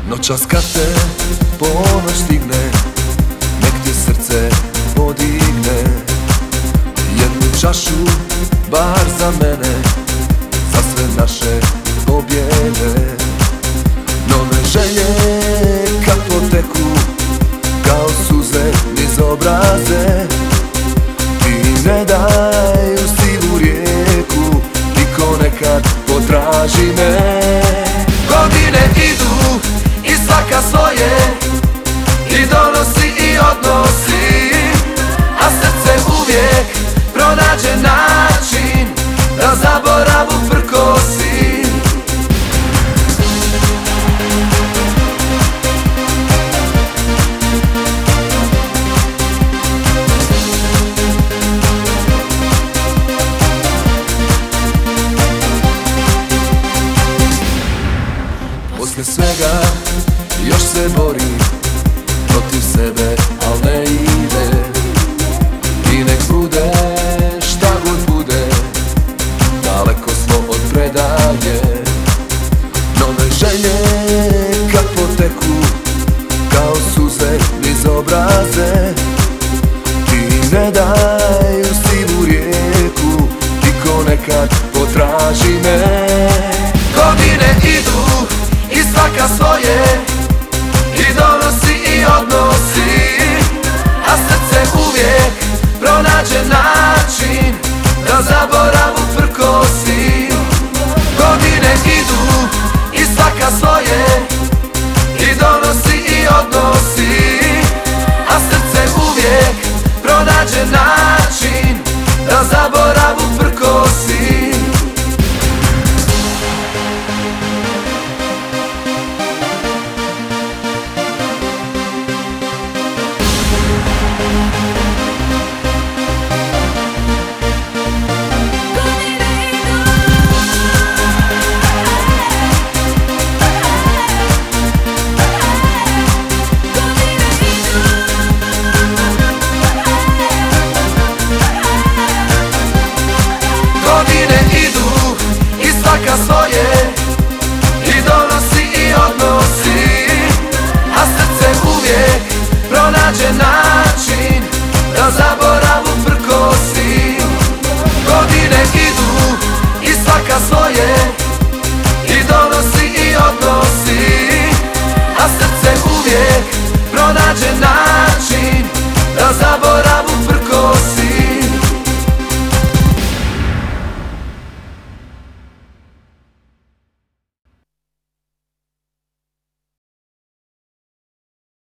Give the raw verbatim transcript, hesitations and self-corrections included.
Noćas kad te ponoć stigne, nek ti srce podigne. Jednu čašu bar za mene, za sve naše pobjede. Nove želje kad poteku, kao suze niz obraze. Ti ne daj u sivu rijeku, niko nekad potraži me. Godine idu i svaka svoje, i donosi i odnosi, a srce uvijek pronađe način da zaboravu prkosi. Poslije svega još se bori protiv sebe, al ne ide. I nek bude